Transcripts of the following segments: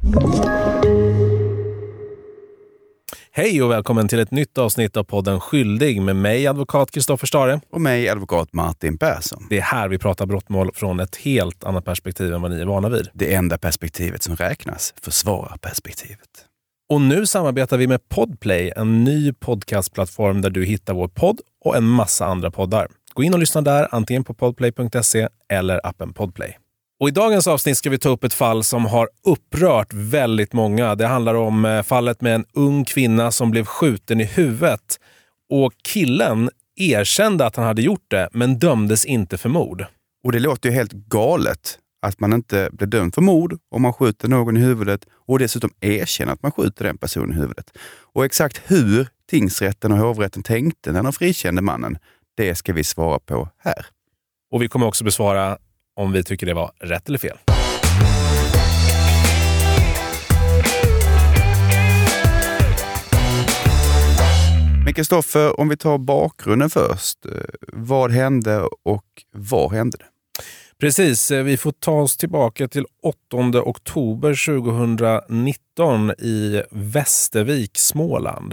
Hej och välkommen till ett nytt avsnitt av podden Skyldig med mig, advokat Kristoffer Stare. Och mig, advokat Martin Persson. Det är här vi pratar brottmål från ett helt annat perspektiv än vad ni är vana vid. Det enda perspektivet som räknas, försvararperspektivet. Och nu samarbetar vi med Podplay, en ny podcastplattform där du hittar vår podd och en massa andra poddar. Gå in och lyssna där, antingen på podplay.se eller appen Podplay. Och i dagens avsnitt ska vi ta upp ett fall som har upprört väldigt många. Det handlar om fallet med en ung kvinna som blev skjuten i huvudet. Och killen erkände att han hade gjort det, men dömdes inte för mord. Och det låter ju helt galet att man inte blir dömd för mord om man skjuter någon i huvudet och dessutom erkänner att man skjuter den personen i huvudet. Och exakt hur tingsrätten och hovrätten tänkte när de frikände mannen, det ska vi svara på här. Och vi kommer också besvara om vi tycker det var rätt eller fel. Men Kristoffer, om vi tar bakgrunden först. Vad hände och var hände det? Precis, vi får ta oss tillbaka till 8 oktober 2019 i Västervik, Småland.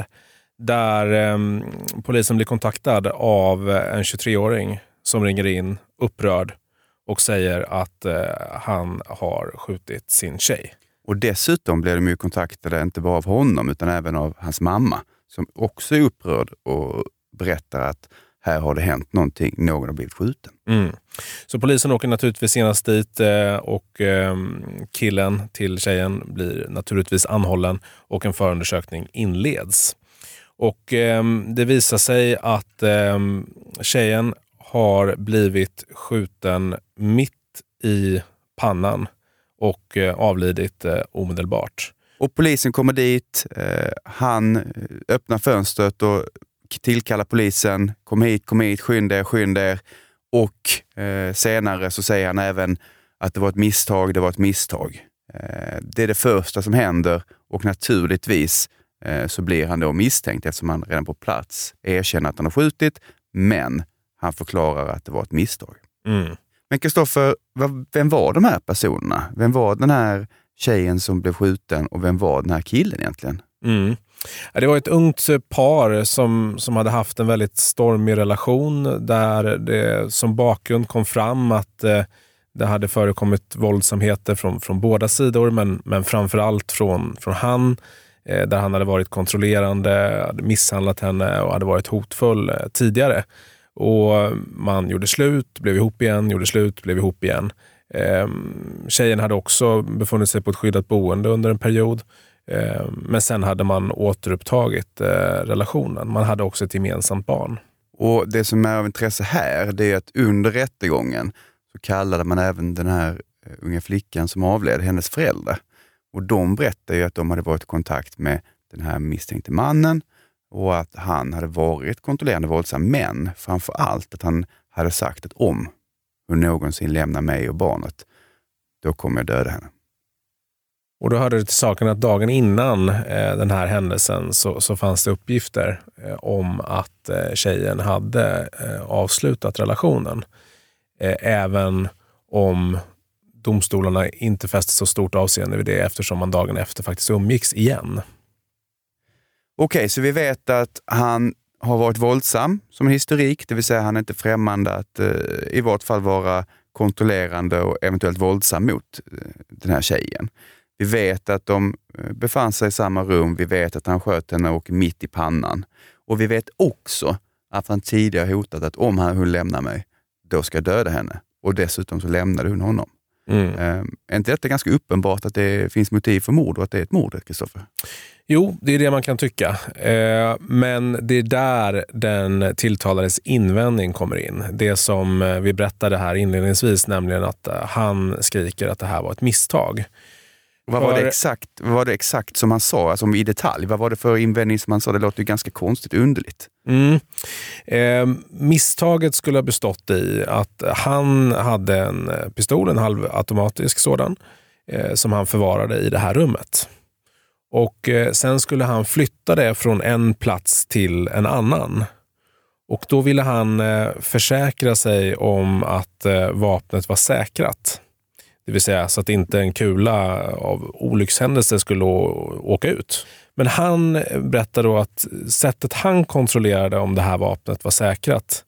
Där polisen blir kontaktad av en 23-åring som ringer in upprörd och säger att han har skjutit sin tjej. Och dessutom blev de ju kontaktade inte bara av honom utan även av hans mamma som också är upprörd och berättar att här har det hänt någonting, någon har blivit skjuten. Så polisen åker naturligtvis senast dit och killen till tjejen blir naturligtvis anhållen och en förundersökning inleds. Och det visar sig att tjejen har blivit skjuten mitt i pannan och avlidit omedelbart. Och polisen kommer dit, han öppnar fönstret och tillkallar polisen, kom hit, skynda er. Och senare så säger han även att det var ett misstag. Det är det första som händer och naturligtvis så blir han då misstänkt eftersom han redan på plats erkänner att han har skjutit, men han förklarar att det var ett misstag. Men Kristoffer, vem var de här personerna? Vem var den här tjejen som blev skjuten och vem var den här killen egentligen? Det var ett ungt par som hade haft en väldigt stormig relation där det som bakgrund kom fram att det hade förekommit våldsamheter från båda sidor men framförallt från han där han hade varit kontrollerande, hade misshandlat henne och hade varit hotfull tidigare. Och man gjorde slut, blev ihop igen, gjorde slut, blev ihop igen. Tjejen hade också befunnit sig på ett skyddat boende under en period. Men sen hade man återupptagit relationen. Man hade också ett gemensamt barn. Och det som är av intresse här, det är att under rättegången så kallade man även den här unga flickan som avled, hennes föräldrar. Och de berättade ju att de hade varit i kontakt med den här misstänkte mannen och att han hade varit kontrollerande våldsam, men framför allt att han hade sagt att om hon någonsin lämnar mig och barnet, då kommer jag döda henne. Och då hörde det till saken att dagen innan den här händelsen så fanns det uppgifter om att tjejen hade avslutat relationen. Även om domstolarna inte fäste så stort avseende vid det eftersom man dagen efter faktiskt umgicks igen. Okej, så vi vet att han har varit våldsam som en historik, det vill säga han är inte främmande att i vart fall vara kontrollerande och eventuellt våldsam mot den här tjejen. Vi vet att de befann sig i samma rum, vi vet att han sköt henne och mitt i pannan. Och vi vet också att han tidigare hotat att om hon lämnar mig, då ska jag döda henne. Och dessutom så lämnade hon honom. Är inte detta ganska uppenbart att det finns motiv för mord och att det är ett mord, Kristoffer? Jo, det är det man kan tycka. Men det är där den tilltalades invändning kommer in. Det som vi berättade här inledningsvis, nämligen att han skriker att det här var ett misstag. Vad var det exakt som han sa, alltså i detalj? Vad var det för invändning som han sa? Det låter ju ganska konstigt, underligt. Misstaget skulle ha bestått i att han hade en pistol, en halvautomatisk sådan, som han förvarade i det här rummet. Och sen skulle han flytta det från en plats till en annan. Och då ville han försäkra sig om att vapnet var säkrat. Det vill säga så att inte en kula av olyckshändelse skulle åka ut. Men han berättar då att sättet han kontrollerade om det här vapnet var säkrat,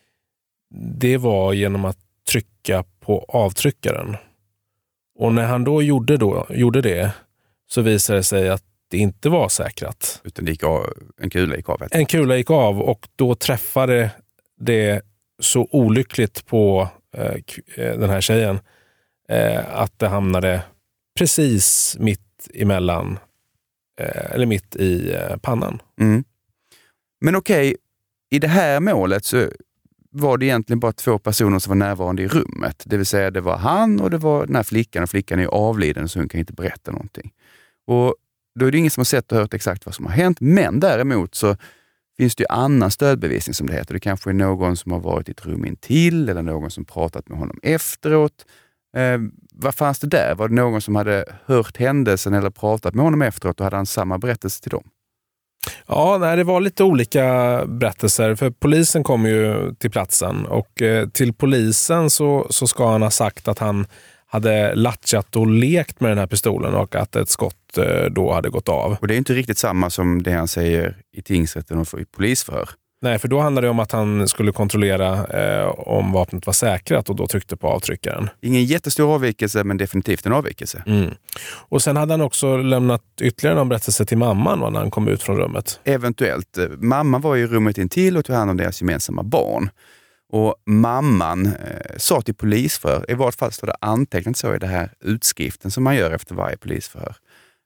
det var genom att trycka på avtryckaren. Och när han då gjorde det så visade det sig att det inte var säkrat. Utan en kula gick av. En kula gick av och då träffade det så olyckligt på den här tjejen att det hamnade precis mitt emellan eller mitt i pannan. Mm. Men okej, i det här målet så var det egentligen bara 2 personer som var närvarande i rummet. Det vill säga det var han och det var den här flickan. Och flickan är avliden så hon kan inte berätta någonting. Och då är det ingen som har sett och hört exakt vad som har hänt. Men däremot så finns det ju annan stödbevisning som det heter. Det kanske är någon som har varit i ett rum intill eller någon som pratat med honom efteråt. Vad fanns det där? Var det någon som hade hört händelsen eller pratat med honom efteråt och hade han samma berättelse till dem? Ja, det var lite olika berättelser. För polisen kom ju till platsen och till polisen så ska han ha sagt att han hade latchat och lekt med den här pistolen och att ett skott då hade gått av. Och det är inte riktigt samma som det han säger i tingsrätten och i polisförhör. Nej, för då handlade det om att han skulle kontrollera om vapnet var säkrat och då tryckte på avtryckaren. Ingen jättestor avvikelse, men definitivt en avvikelse. Mm. Och sen hade han också lämnat ytterligare en berättelse till mamman när han kom ut från rummet. Eventuellt. Mamman var i rummet intill och tog hand om deras gemensamma barn. Och mamman sa till polisförhör, i vart fall står det antecknat så i det här utskriften som man gör efter varje polisförhör,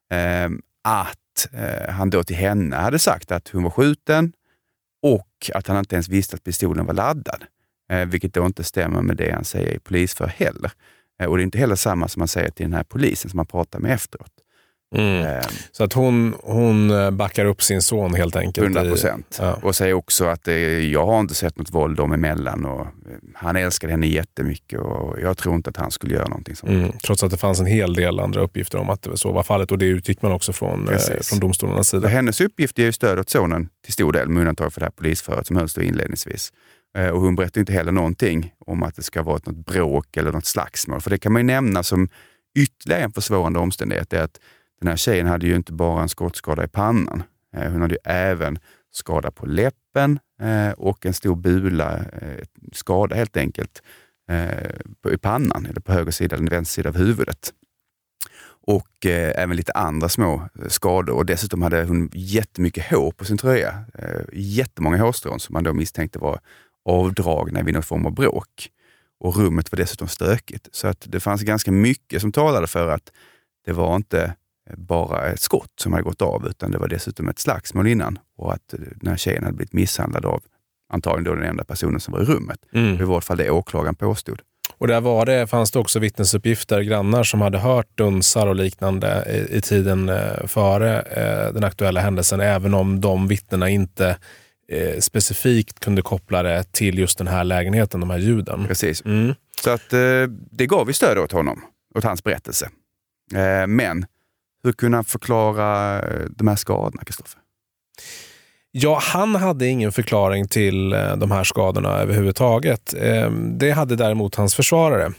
att han då till henne hade sagt att hon var skjuten och att han inte ens visste att pistolen var laddad. Vilket då inte stämmer med det han säger i polisförhör heller. Och det är inte heller samma som man säger till den här polisen som man pratar med efteråt. Så att hon backar upp sin son helt enkelt. 100%. Ja. Och säger också att jag har inte sett något våld dem emellan och han älskade henne jättemycket och jag tror inte att han skulle göra någonting sånt. Trots att det fanns en hel del andra uppgifter om att det så var fallet och det utgick man också från domstolarnas sida. Och hennes uppgift är ju stöd åt sonen till stor del med undantag för det här polisförhöret som hölls då inledningsvis. Och hon berättar inte heller någonting om att det ska vara något bråk eller något slagsmål. För det kan man ju nämna som ytterligare en försvårande omständighet är att den här tjejen hade ju inte bara en skottskada i pannan. Hon hade ju även skada på läppen och en stor bula, skada helt enkelt, i pannan eller på höger sida eller vänster sida av huvudet. Och även lite andra små skador. Och dessutom hade hon jättemycket hår på sin tröja. Jättemånga hårstrån som man då misstänkte var avdragna vid någon form av bråk. Och rummet var dessutom stökigt. Så att det fanns ganska mycket som talade för att det var inte bara ett skott som hade gått av utan det var dessutom ett slagsmål innan och att den här tjejen hade blivit misshandlad av antagligen då den enda personen som var i rummet. I vart fall det åklagaren påstod. Och där fanns det också vittnesuppgifter, grannar som hade hört dunsar och liknande i tiden före den aktuella händelsen, även om de vittnena inte specifikt kunde koppla det till just den här lägenheten, de här ljuden. Precis. Så att det gav vi stöd åt honom, åt hans berättelse. Men hur kunde han förklara de här skadorna, Kristoffer? Ja, han hade ingen förklaring till de här skadorna överhuvudtaget. Det hade däremot hans försvarare.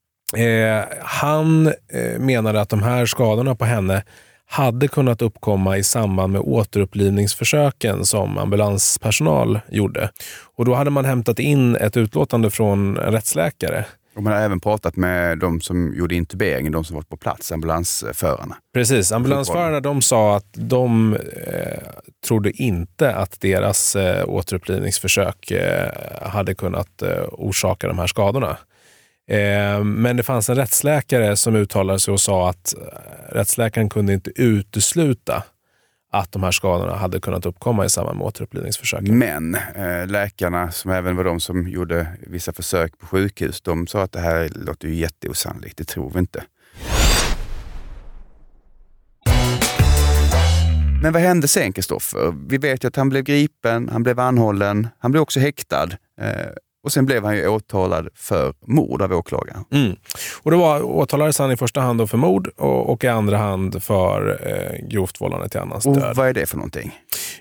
Han menade att de här skadorna på henne hade kunnat uppkomma i samband med återupplivningsförsöken som ambulanspersonal gjorde. Och då hade man hämtat in ett utlåtande från en rättsläkare. Och man har även pratat med de som gjorde intuberingen, de som var på plats, ambulansförarna. Precis, ambulansförarna de sa att de trodde inte att deras återupplivningsförsök hade kunnat orsaka de här skadorna. Men det fanns en rättsläkare som uttalade sig och sa att rättsläkaren kunde inte utesluta att de här skadorna hade kunnat uppkomma i samband med återupplivningsförsöken. Men läkarna, som även var de som gjorde vissa försök på sjukhus, de sa att det här låter ju jätteosannolikt, det tror vi inte. Men vad hände sen, Kristoffer? Vi vet ju att han blev gripen, han blev anhållen, han blev också häktad. Och sen blev han ju åtalad för mord av åklagaren. Och då åtalades han i första hand då för mord och i andra hand för grovt vållande till annans död. Och vad är det för någonting?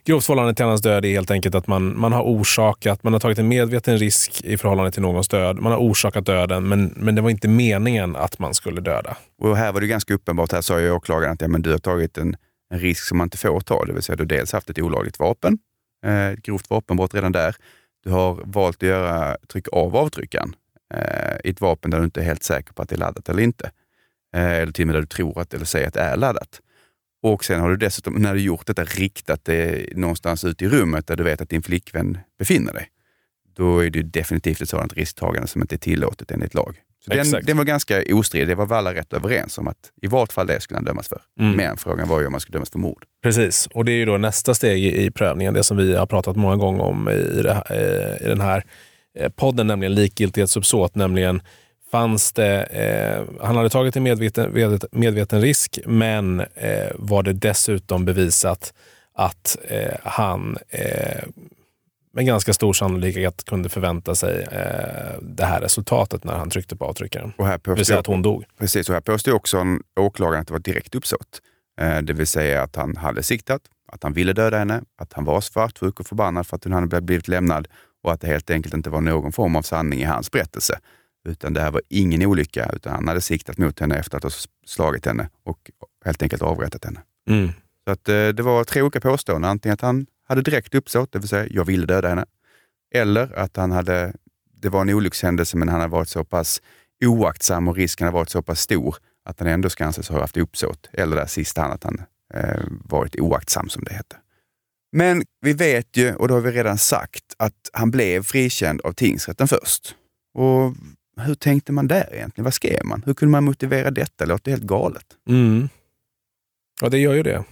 Grovt förhållande till annans död är helt enkelt att man har tagit en medveten risk i förhållande till någons död. Man har orsakat döden, men det var inte meningen att man skulle döda. Och här var det ganska uppenbart, här sa ju åklagaren att men du har tagit en risk som man inte får ta. Det vill säga du har dels haft ett olagligt vapen, grovt vapenbrott redan där. Du har valt att trycka av avtryckaren i ett vapen där du inte är helt säker på att det är laddat eller inte. Eller till och med där du tror att eller säger att det är laddat. Och sen har du dessutom, när du gjort detta, riktat det någonstans ut i rummet där du vet att din flickvän befinner dig. Då är det definitivt ett sådant risktagande som inte är tillåtet enligt lag. Så den var ganska ostridig. Det var väl alla rätt överens om att i vart fall det skulle han dömas för. Men frågan var ju om man skulle dömas för mord. Precis, och det är ju då nästa steg i prövningen, det som vi har pratat många gånger om i den här podden, nämligen likgiltighetsuppsåt, nämligen fanns det, han hade tagit en medveten risk, men var det dessutom bevisat att han med ganska stor sannolikhet kunde förvänta sig det här resultatet när han tryckte på avtryckaren. Och här det vill säga att hon dog. Precis, och här påstod också åklagaren att det var direkt uppsåt. Det vill säga att han hade siktat, att han ville döda henne, att han var svartsjuk och förbannad för att hon hade blivit lämnad och att det helt enkelt inte var någon form av sanning i hans berättelse. Utan det här var ingen olycka, utan han hade siktat mot henne efter att ha slagit henne och helt enkelt avrättat henne. Så att det var 3 olika påståenden. Antingen att han hade direkt uppsåt, det vill säga jag ville döda henne. Eller att det var en olyckshändelse men han hade varit så pass oaktsam och risken hade varit så pass stor att han ändå ska anses ha haft uppsåt. Eller där sista att han varit oaktsam som det heter. Men vi vet ju, och då har vi redan sagt, att han blev frikänd av tingsrätten först. Och hur tänkte man där egentligen? Vad skrev man? Hur kunde man motivera detta? Det låter helt galet. Ja, det gör ju det.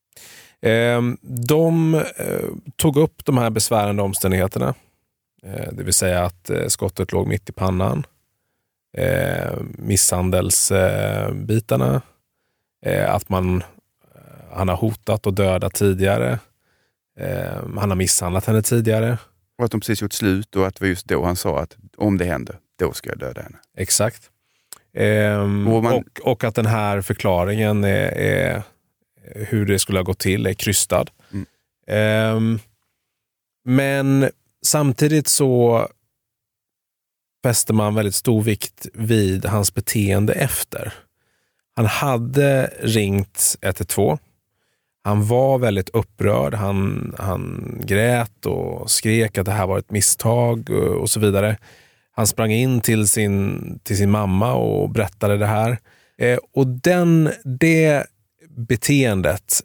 De tog upp de här besvärande omständigheterna. Det vill säga att skottet låg mitt i pannan. Misshandelsbitarna. Att han har hotat och dödat tidigare. Han har misshandlat henne tidigare. Och att de precis gjort slut och att det var just då han sa att om det händer, då ska jag döda henne. Exakt. Och att den här förklaringen är hur det skulle ha gått till är krystad. Men samtidigt så fäster man väldigt stor vikt vid hans beteende efter. Han hade ringt 112. Han var väldigt upprörd. Han grät och skrek att det här var ett misstag och så vidare. Han sprang in till sin mamma och berättade det här. Och det beteendet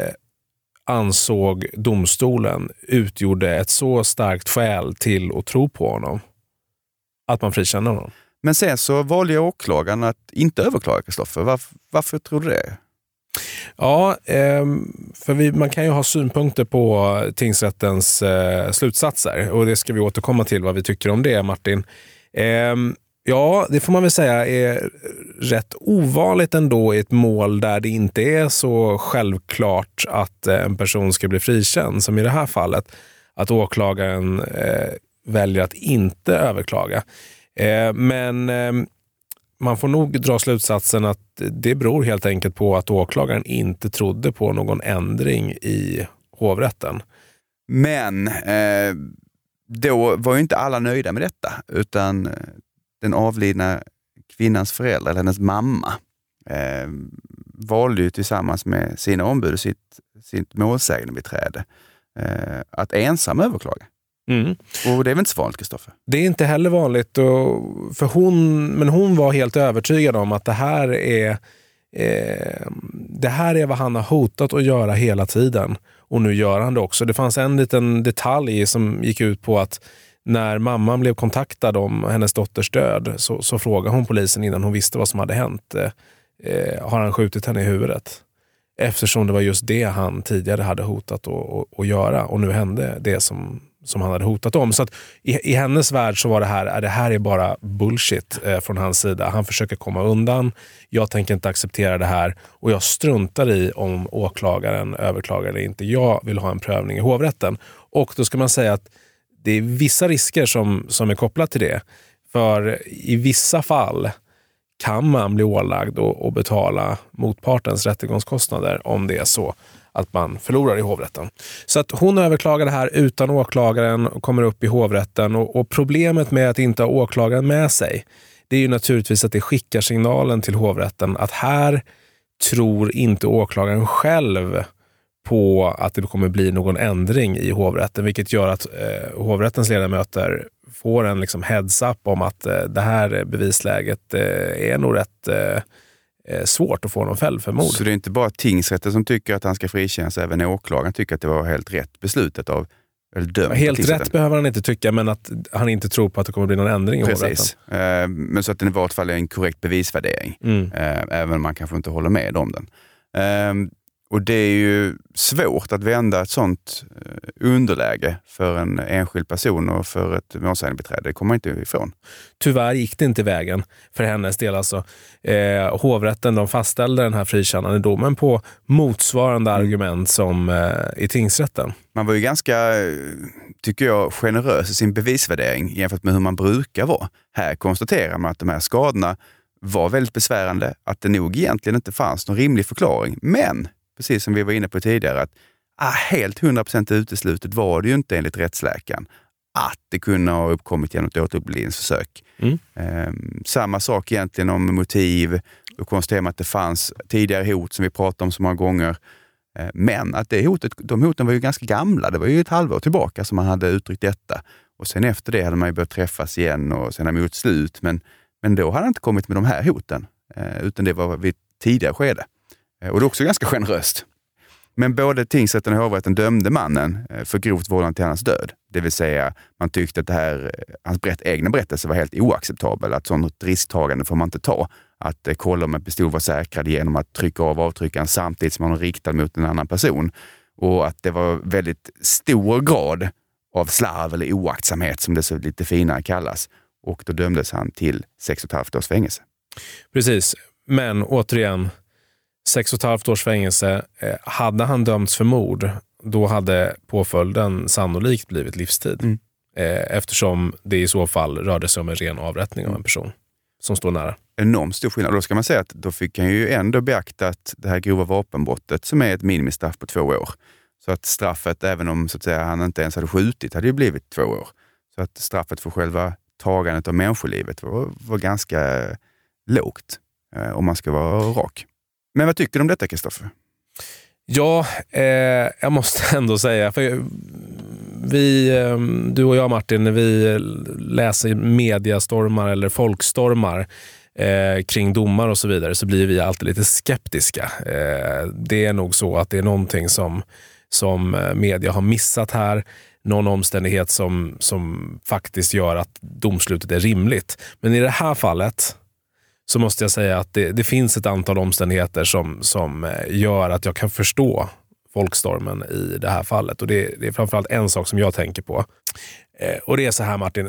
ansåg domstolen utgjorde ett så starkt skäl till att tro på honom att man frikände honom. Men sen så valde åklagaren att inte överklaga, Kristoffer. Varför tror du det? Ja, för man kan ju ha synpunkter på tingsrättens slutsatser och det ska vi återkomma till vad vi tycker om det, Martin. Ja, det får man väl säga är rätt ovanligt ändå i ett mål där det inte är så självklart att en person ska bli frikänd som i det här fallet. Att åklagaren väljer att inte överklaga. Men man får nog dra slutsatsen att det beror helt enkelt på att åklagaren inte trodde på någon ändring i hovrätten. Men då var ju inte alla nöjda med detta, utan den avlidna kvinnans föräldrar, eller hennes mamma, valde ju tillsammans med sina ombud och sitt målsägandebiträde att ensam överklaga. Och det är väl inte så vanligt, Kristoffer? Det är inte heller vanligt, men hon var helt övertygad om att det här är vad han har hotat att göra hela tiden. Och nu gör han det också. Det fanns en liten detalj som gick ut på att när mamman blev kontaktad om hennes dotters död så frågade hon polisen innan hon visste vad som hade hänt. Har han skjutit henne i huvudet? Eftersom det var just det han tidigare hade hotat att göra. Och nu hände det som han hade hotat om. Så att i hennes värld så var det här är bara bullshit från hans sida. Han försöker komma undan. Jag tänker inte acceptera det här. Och jag struntar i om åklagaren överklagar eller inte. Jag vill ha en prövning i hovrätten. Och då ska man säga att det är vissa risker som är kopplat till det. För i vissa fall kan man bli ålagd att betala motpartens rättegångskostnader om det är så att man förlorar i hovrätten. Så att hon överklagar det här utan åklagaren och kommer upp i hovrätten. Och problemet med att inte ha åklagaren med sig, det är ju naturligtvis att det skickar signalen till hovrätten att här tror inte åklagaren själv på att det kommer bli någon ändring i hovrätten, vilket gör att hovrättens ledamöter får en liksom heads-up om att det här bevisläget är nog rätt svårt att få någon fälld för mord. Så det är inte bara tingsrätten som tycker att han ska frikännas, även åklagaren tycker att det var helt rätt beslutet av helt rätt behöver han inte tycka, men att han inte tror på att det kommer bli någon ändring i precis. hovrätten. Men så att det i vart fall är en korrekt bevisvärdering. Även om man kanske inte håller med om den. Och det är ju svårt att vända ett sånt underläge för en enskild person och för ett målsägandebiträde. Det kommer man inte ifrån. Tyvärr gick det inte vägen för hennes del. Alltså. Hovrätten de fastställde den här frikännande domen på motsvarande argument som i tingsrätten. Man var ju ganska, tycker jag, generös i sin bevisvärdering jämfört med hur man brukar vara. Här konstaterar man att de här skadorna var väldigt besvärande, att det nog egentligen inte fanns någon rimlig förklaring. Men precis som vi var inne på tidigare, att helt 100% uteslutet var det ju inte enligt rättsläkaren att det kunde ha uppkommit genom ett återupplivningsförsök. Samma sak egentligen om motiv. Då konstaterar man att det fanns tidigare hot som vi pratade om så många gånger. Men att de hoten var ju ganska gamla. Det var ju ett halvår tillbaka som man hade uttryckt detta. Och sen efter det hade man ju börjat träffas igen och sen hade man gjort slut. Men då hade han inte kommit med de här hoten. Utan det var vid ett tidigare skede. Och det är också ganska generöst. Men både tingsrätten och hovrätten dömde mannen för grovt vållande till hans död. Det vill säga, man tyckte att hans egna berättelse var helt oacceptabel. Att sådant risktagande får man inte ta. Att kolla om en pistol var säkrad genom att trycka av avtryckaren samtidigt som man riktad mot en annan person. Och att det var väldigt stor grad av slarv eller oaktsamhet, som det så lite finare kallas. Och då dömdes han till 6,5 års fängelse. Precis, men återigen 6,5 års fängelse. Hade han dömts för mord, då hade påföljden sannolikt blivit livstid. Eftersom det i så fall rörde sig om en ren avrättning av en person som står nära. Enormt stor skillnad. Då ska man säga att då fick han ju ändå beaktat det här grova vapenbrottet som är ett minimistraff på 2 år. Så att straffet, även om så att säga, han inte ens hade skjutit, hade ju blivit 2 år. Så att straffet för själva tagandet av människolivet var ganska lågt, om man ska vara rak. Men vad tycker du om detta, Kristoffer? Ja, jag måste ändå säga, för du och jag, Martin, när vi läser mediastormar eller folkstormar kring domar och så vidare, så blir vi alltid lite skeptiska. Det är nog så att det är någonting som media har missat här. Någon omständighet som faktiskt gör att domslutet är rimligt. Men i det här fallet så måste jag säga att det finns ett antal omständigheter som gör att jag kan förstå folkstormen i det här fallet. Och det är framförallt en sak som jag tänker på. Och det är så här, Martin.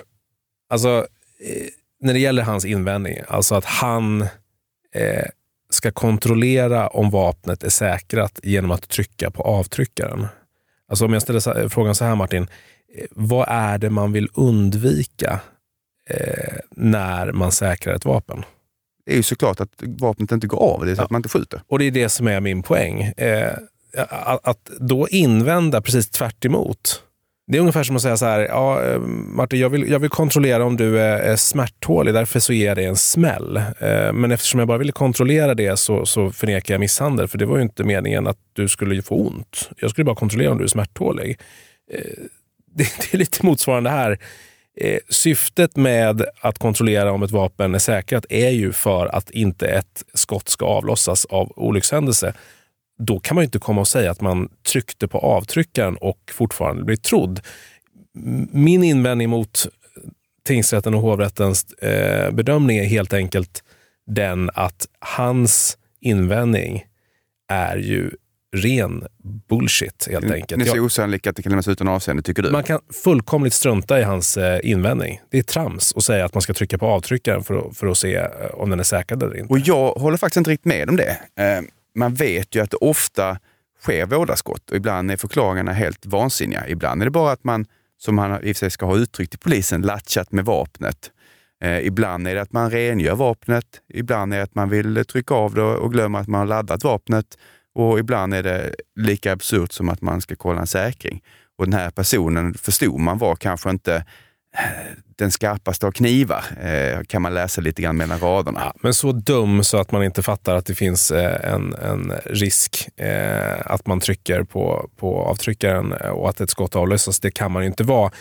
När det gäller hans invändning, alltså att han ska kontrollera om vapnet är säkrat genom att trycka på avtryckaren. Alltså om jag ställer frågan så här, Martin. Vad är det man vill undvika när man säkrar ett vapen? Det är ju såklart att vapnet inte går av, det är så att man inte skjuter. Och det är det som är min poäng. Att då invända precis tvärt emot. Det är ungefär som att säga så här: Martin, jag vill kontrollera om du är smärttålig, därför så ger det en smäll. Men eftersom jag bara ville kontrollera det så förnekar jag misshandel, för det var ju inte meningen att du skulle få ont. Jag skulle bara kontrollera om du är smärttålig. Det är lite motsvarande här. Syftet med att kontrollera om ett vapen är säkrat är ju för att inte ett skott ska avlossas av olyckshändelse. Då kan man ju inte komma och säga att man tryckte på avtryckaren och fortfarande blir trodd. Min invändning mot tingsrätten och hovrättens bedömning är helt enkelt den att hans invändning är ju ren bullshit, helt enkelt. Det är så osannolikt att det kan lämnas utan avseende, tycker du? Man kan fullkomligt strunta i hans invändning. Det är trams att säga att man ska trycka på avtryckaren för att se om den är säkrad eller inte. Och jag håller faktiskt inte riktigt med om det. Man vet ju att det ofta sker vådaskott och ibland är förklaringarna helt vansinniga. Ibland är det bara att man, som han i och för sig ska ha uttryckt till polisen, latchat med vapnet. Ibland är det att man rengör vapnet, ibland är det att man vill trycka av det och glömma att man har laddat vapnet, och ibland är det lika absurt som att man ska kolla en säkring. Och den här personen, förstod man, var kanske inte den skarpaste av knivar, kan man läsa lite grann mellan raderna. Ja, men så dum så att man inte fattar att det finns en risk att man trycker på avtryckaren och att ett skott avlösas. Det kan man ju inte vara.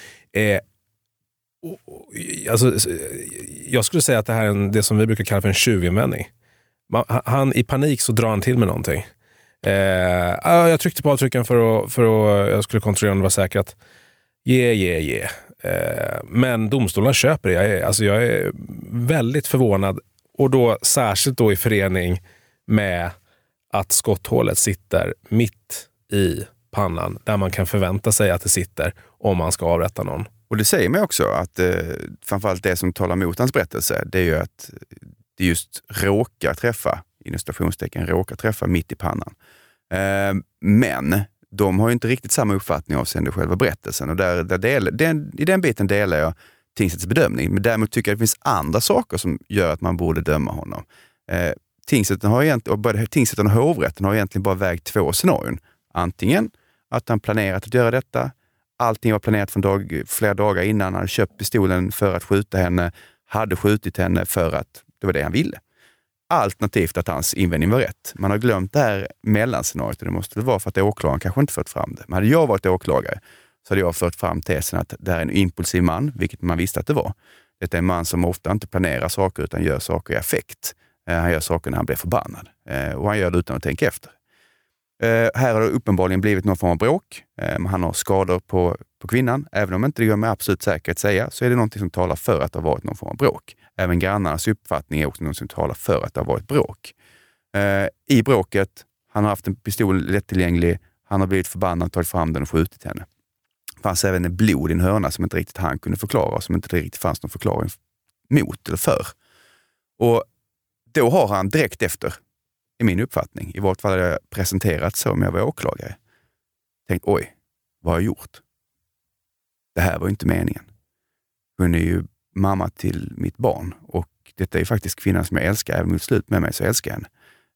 Alltså, jag skulle säga att det här är det som vi brukar kalla för en tjuvinvändning. Han i panik så drar han till med någonting. Jag tryckte på avtryckaren för att jag skulle kontrollera om det var säkert. Men domstolen köper det. Jag är väldigt förvånad, och då särskilt då i förening med att skotthålet sitter mitt i pannan där man kan förvänta sig att det sitter om man ska avrätta någon. Och det säger mig också att framförallt det som talar mot hans berättelse, det är ju att det just råkar träffa mitt i pannan. Men de har ju inte riktigt samma uppfattning avseende själva berättelsen, och i den biten delar jag tingsrättens bedömning. Men däremot tycker jag att det finns andra saker som gör att man borde döma honom. Tingsrätten och hovrätten har egentligen bara vägt 2 scenarion. Antingen att han planerat att göra detta, allting var planerat från flera dagar innan, han hade köpt pistolen för att skjuta henne, hade skjutit henne för att det var det han ville. Alternativt att hans invändning var rätt. Man har glömt det här mellanscenariot, och det måste det vara för att åklagaren kanske inte fört fram det. Men hade jag varit åklagare så hade jag fört fram tesen att det här är en impulsiv man, vilket man visste att det var. Det är en man som ofta inte planerar saker utan gör saker i affekt. Han gör saker när han blir förbannad. Och han gör det utan att tänka efter. Här har det uppenbarligen blivit någon form av bråk. Han har skador på kvinnan. Även om inte det går med absolut säkerhet att säga, så är det någonting som talar för att det har varit någon form av bråk. Även grannarnas uppfattning är också något som talar för att det har varit bråk. I bråket, han har haft en pistol lättillgänglig, han har blivit förbannad, tagit fram den och skjutit henne. Det fanns även en blod i en hörna som inte riktigt han kunde förklara, som inte riktigt fanns någon förklaring mot eller för. Och då har han direkt efter, i min uppfattning, i vart fall hade jag presenterat så om jag var åklagare, tänkt, oj, vad har jag gjort? Det här var inte meningen. Hon är ju mamma till mitt barn, och detta är faktiskt kvinnan som jag älskar. Även mot slut med mig så älskar jag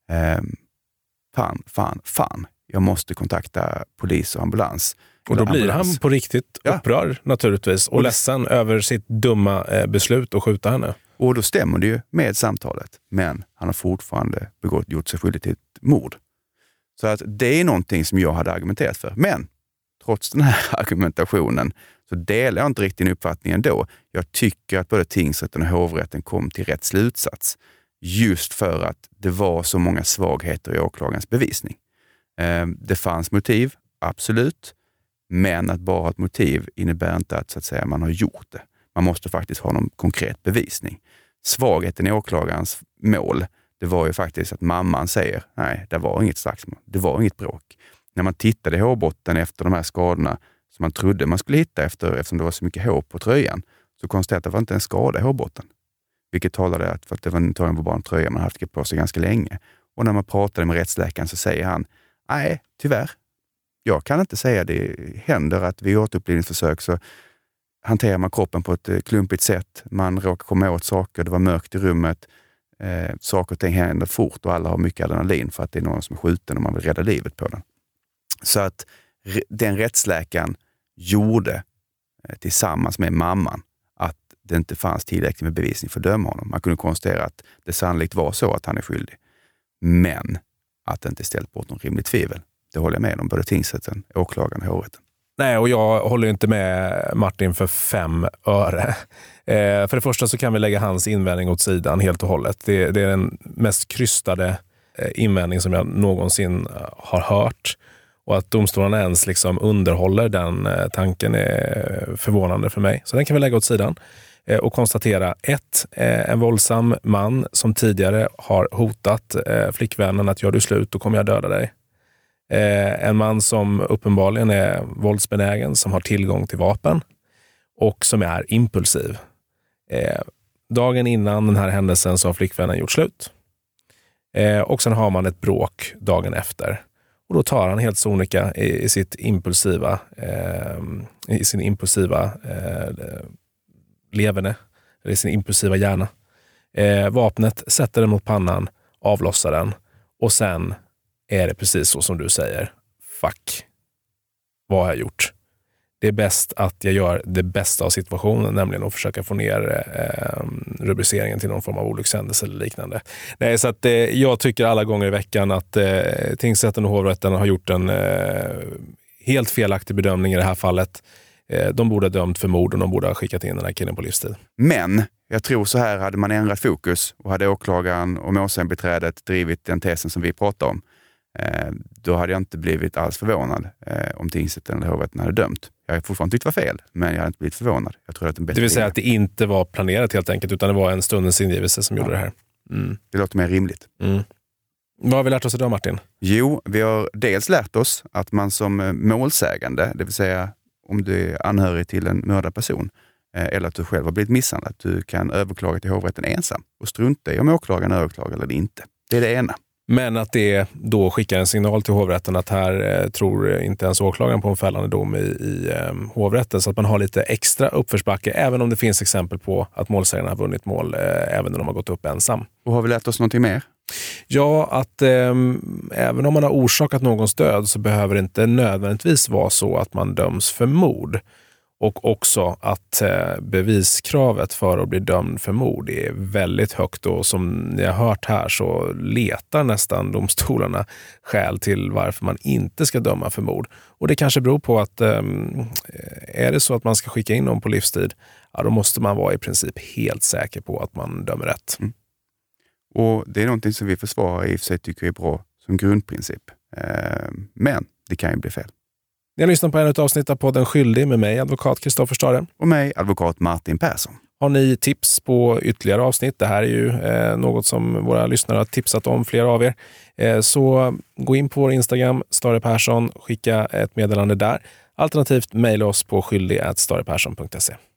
henne. Fan. Jag måste kontakta polis och ambulans. Och då blir han på riktigt upprörd naturligtvis, och ledsen över sitt dumma beslut att skjuta henne. Och då stämmer det ju med samtalet. Men han har fortfarande gjort sig skyldig till ett mord. Så att det är någonting som jag hade argumenterat för. Men trots den här argumentationen så delar jag inte riktigt din uppfattning ändå. Jag tycker att både tingsrätten och hovrätten kom till rätt slutsats. Just för att det var så många svagheter i åklagarens bevisning. Det fanns motiv, absolut. Men att bara ha ett motiv innebär inte att, så att säga, man har gjort det. Man måste faktiskt ha någon konkret bevisning. Svagheten i åklagarens mål, det var ju faktiskt att mamman säger, nej, det var inget slagsmål, det var inget bråk. När man tittade i hårbotten efter de här skadorna som man trodde man skulle hitta eftersom det var så mycket hår på tröjan, så konstaterade att det var inte en skada i hårbotten. Vilket talade för att det var bara en tröja man haft på sig ganska länge. Och när man pratade med rättsläkaren så säger han, nej, tyvärr. Jag kan inte säga det händer att vid återupplivningsförsök så hanterar man kroppen på ett klumpigt sätt. Man råkar komma åt saker, det var mörkt i rummet. Saker och ting händer fort och alla har mycket adrenalin för att det är någon som är skjuten och man vill rädda livet på den. Så att den rättsläkaren gjorde tillsammans med mamman att det inte fanns tillräckligt med bevisning för att döma honom. Man kunde konstatera att det sannolikt var så att han är skyldig. Men att det inte ställt bort någon rimligt tvivel. Det håller jag med om, både tingsrätten, åklagaren och hovrätten. Nej, och jag håller inte med Martin för 5 öre. För det första så kan vi lägga hans invändning åt sidan helt och hållet. Det är den mest krystade invändning som jag någonsin har hört. Och att domstolarna ens liksom underhåller den tanken är förvånande för mig. Så den kan vi lägga åt sidan och konstatera: 1. En våldsam man som tidigare har hotat flickvännen att gör du slut, då kommer jag döda dig. En man som uppenbarligen är våldsbenägen, som har tillgång till vapen och som är impulsiv. Dagen innan den här händelsen så har flickvännen gjort slut. Och sen har man ett bråk dagen efter. Och då tar han helt sonika i sin impulsiva leverne eller i sin impulsiva hjärna. Vapnet, sätter den mot pannan, avlossar den och sen är det precis så som du säger. Fuck. Vad har jag gjort? Det är bäst att jag gör det bästa av situationen, nämligen att försöka få ner rubriceringen till någon form av olyckshändelse eller liknande. Nej, så att, jag tycker alla gånger i veckan att tingsrätten och hovrätten har gjort en helt felaktig bedömning i det här fallet. De borde ha dömt för mord och de borde ha skickat in den här killen på livstid. Men jag tror så här, hade man ändrat fokus och hade åklagaren och målsägandebiträdet drivit den tesen som vi pratar om, då hade jag inte blivit alls förvånad om tingsrätten eller hovrätten hade dömt. Jag har fortfarande tyckt det var fel, men jag hade inte blivit förvånad. Jag tror att det vill säga att det inte var planerat helt enkelt, utan det var en stundens ingivelse som gjorde det här. Mm. Det låter mer rimligt. Mm. Vad har vi lärt oss idag, Martin? Jo, vi har dels lärt oss att man som målsägande, det vill säga om du är anhörig till en mördad person eller att du själv har blivit misshandlad, du kan överklaga till hovrätten ensam och strunta i om åklagaren överklagar eller inte. Det är det ena. Men att det då skickar en signal till hovrätten att här tror inte ens åklagaren på en fällande dom i hovrätten, så att man har lite extra uppförsbacke även om det finns exempel på att målsägaren har vunnit mål även när de har gått upp ensam. Och har vi lärt oss någonting mer? Ja, att även om man har orsakat någons död så behöver det inte nödvändigtvis vara så att man döms för mord. Och också att beviskravet för att bli dömd för mord är väldigt högt, och som ni har hört här så letar nästan domstolarna skäl till varför man inte ska döma för mord. Och det kanske beror på att är det så att man ska skicka in någon på livstid, ja, då måste man vara i princip helt säker på att man dömer rätt. Mm. Och det är någonting som vi försvarar i och för sig tycker är bra som grundprincip. Men det kan ju bli fel. Ni har lyssnat på ett avsnitt av podden Skyldig med mig, advokat Kristoffer Stare. Och mig, advokat Martin Persson. Har ni tips på ytterligare avsnitt? Det här är ju något som våra lyssnare har tipsat om, flera av er. Så gå in på vår Instagram, Stare Persson, skicka ett meddelande där. Alternativt mejla oss på skyldig@starepersson.se.